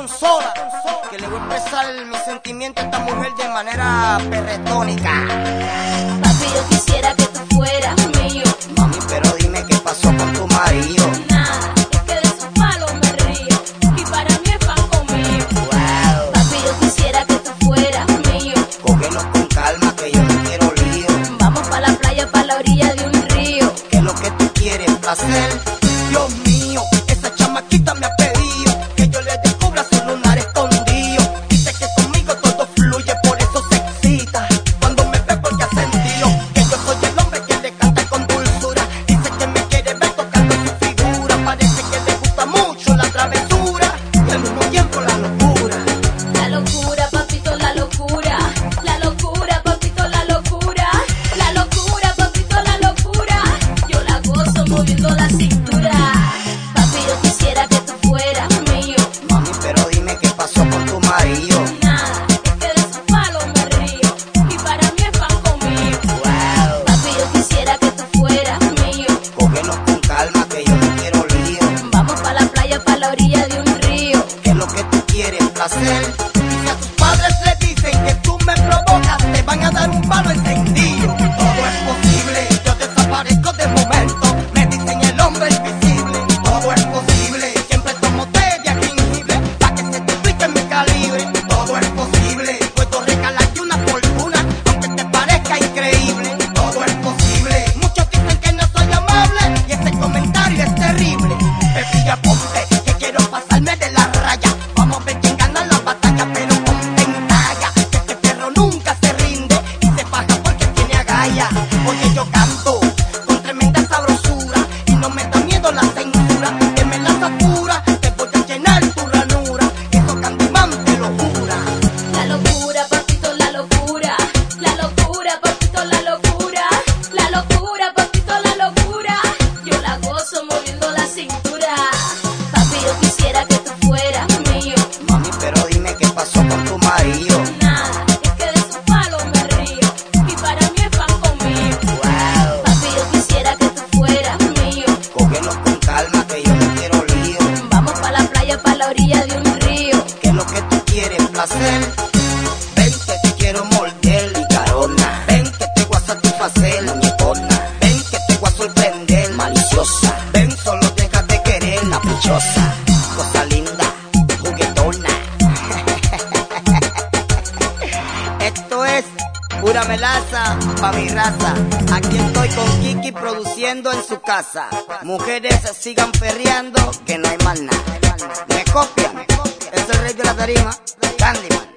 consola, que le voy a expresar mis sentimientos a esta mujer de manera perretónica. Papi, yo quisiera que tú fueras mío. Mami, pero dime qué pasó con tu marido. Nada, es que de sus palos me río, y para mí es pan conmigo. Wow. Papi, yo quisiera que tú fueras mío. Cógelo con calma que yo no quiero lío. Vamos pa' la playa, pa' la orilla de un río. ¿Qué es lo que tú quieres, placer? Dios mío, esa chamaquita me ha pedido que yo le descubra su lunar escondido. Dice que conmigo todo fluye, por eso se excita cuando me ve porque ha sentido que yo soy el hombre que le canta con dulzura. Dice que me quiere ver tocando su figura. Parece que le gusta mucho la travesura y al mismo tiempo la locura. La locura, papito, la locura. La locura, papito, la locura. La locura, papito, la locura. Yo la gozo moviendo la cintura. Papi, yo quisiera que tú fueras mío. Mami, pero dime qué pasó con tu marido. Nada, es que de sus palos me río, y para mí es pan conmigo. Wow. Papi, yo quisiera que tú fueras mío. Cógelo con calma que yo no quiero lío. Vamos pa' la playa, pa' la orilla de un río. ¿Qué es lo que tú quieres, placer? Y si a tus padres le dicen que tú me provocas, te van a dar un palo encendido. Todo es posible, yo desaparezco de momento. Me dicen el hombre invisible. Todo es posible, siempre tomo té de jengibre pa' que se te explique mi calibre. Todo es posible, puedo regalarte una fortuna aunque te parezca increíble. Todo es posible, muchos dicen que no soy amable y ese comentario es terrible. Pepilla, ponte, que quiero pasarme de la raya. Vamos a ver quién gana la batalla, pero ponte en talla. Que este perro nunca se rinde y se baja porque tiene agallas. Porque yo canto con tremenda sabrosura y no me da miedo la censura. Que me la satura, te voy a llenar tu ranura. Eso Candyman te lo jura. La locura, papito, la locura. La locura, papito, la locura. La locura, papito, la locura. Yo la gozo moviendo la cintura. Papi, yo quisiera que tú fueras mío. Mami, pero dime qué pasó con tu marido. Nada, es que de sus palos me río, y para mí es pan conmigo. Wow. Papi, yo quisiera que tú fueras mío. Cógelo con calma que yo no quiero lío. Vamos pa' la playa, pa' la orilla de un río. ¿Qué es lo que tú quieres, placer? Ven que te quiero morder y carona. Ven que te voy a satisfacer, muñecona. Ven que te voy a sorprender, maliciosa. Ven, solo deja de querer, caprichosa. Cosa linda, juguetona. Esto es pura melaza pa' mi raza. Aquí estoy con Kiki produciendo en su casa. Mujeres sigan perreando que no hay más nada. Me copian, es el rey de la tarima, Candyman.